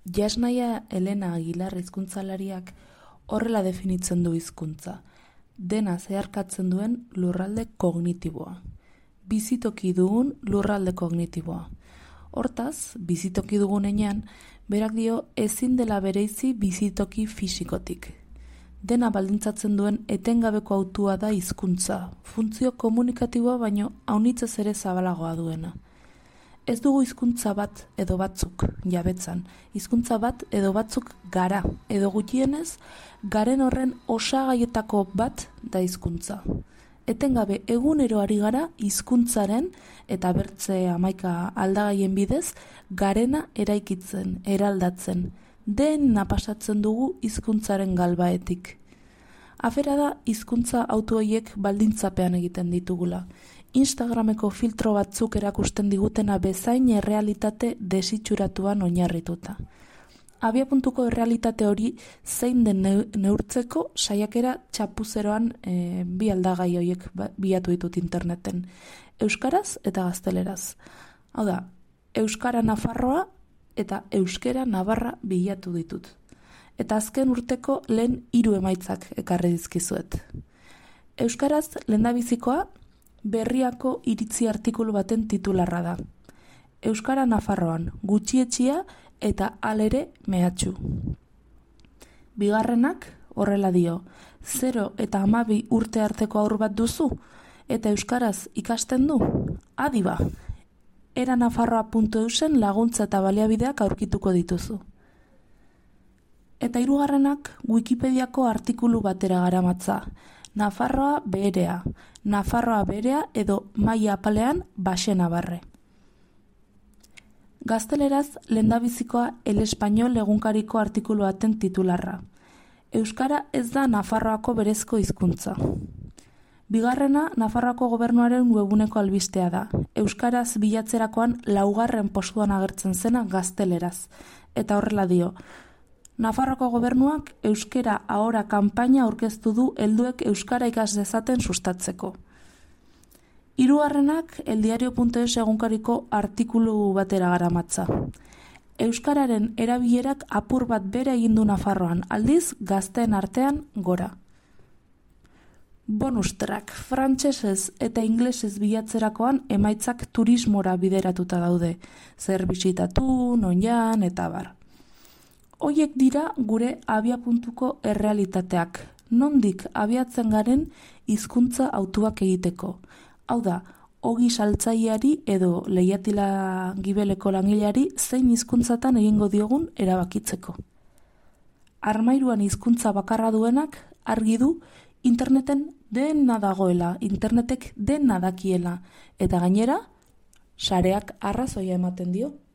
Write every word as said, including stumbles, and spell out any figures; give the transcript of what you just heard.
Jasnaia Elena Aguilar hizkuntzalariak horrela definitzen du hizkuntza, dena zeharkatzen duen lurralde kognitiboa. Bizitoki dugun lurralde kognitiboa. Hortaz, bizitoki dugunean, berak dio ezin dela bereizi bizitoki fisikotik. Dena baldintzatzen duen etengabeko hautua da hizkuntza, funtzio komunikatiboa baino aunitzez ere zabalagoa duena. Ez dugu hizkuntza bat edo batzuk jabetzan, hizkuntza bat edo batzuk gara, edo gutxienez, garen horren osagaietako bat da hizkuntza. Etengabe egunero ari gara hizkuntzaren eta bertze hamaika aldagaien bidez garena eraikitzen, eraldatzen, dena pasatzen dugu hizkuntzaren galbaetik. Afera da hizkuntza auto horiek baldintzapean egiten ditugula. Instagrameko filtro batzuk erakusten digutena bezain errealitate desitxuratuan oinarrituta. Abiapuntuko errealitate hori zein den neurtzeko saiakera txapuzeroan e, bi aldagai horiek bilatu ditut interneten. Euskaraz eta gazteleraz. Hau da, Euskara Nafarroa eta Euskera Navarra bilatu ditut. Eta azken urteko lehen hiru emaitzak ekarri dizkizuet. Euskaraz lehendabizikoa Berriako iritzi artikulu baten titularra da. Euskara Nafarroan gutxietxia eta alere mehatxu. Bigarrenak horrela dio, zero eta hamabi urte arteko haur bat duzu, eta euskaraz ikasten du? Adi ba, era nafarroa puntu eusen laguntza eta baliabideak aurkituko dituzu. Eta hirugarrenak Wikipediako artikulu batera garamatza, Nafarroa berea, Nafarroa berea edo maila apalean baxe nabarre. Gazteleraz lehendabizikoa El Español egunkariko artikulu baten titularra. Euskara ez da Nafarroako berezko hizkuntza. Bigarrena Nafarroako gobernuaren webuneko albistea da. Euskaraz bilatzerakoan laugarren postuan agertzen zena gazteleraz. Eta horrela dio, Nafarroako gobernuak euskera ahora kanpaina aurkeztu du helduek euskara ikas dezaten sustatzeko. Hirugarrenak eldiario puntu es egunkariko artikulu batera garamatza. Euskararen erabilerak apur bat bere egin du Nafarroan, aldiz gazteen artean gora. Bonus track, frantsesez eta inglesez bilatzerakoan emaitzak turismora bideratuta daude, zer bisitatu, noian eta bar. Hoiek dira gure abiapuntuko errealitateak, nondik abiatzen garen hizkuntza hautuak egiteko. Hau da, ogi saltzaileari edo lehiatila gibeleko langileari zein hizkuntzatan egingo diogun erabakitzeko. Armairuan hizkuntza bakarra duenak argi du interneten dena dagoela, internetek dena dakiela, eta gainera, sareak arrazoia ematen dio.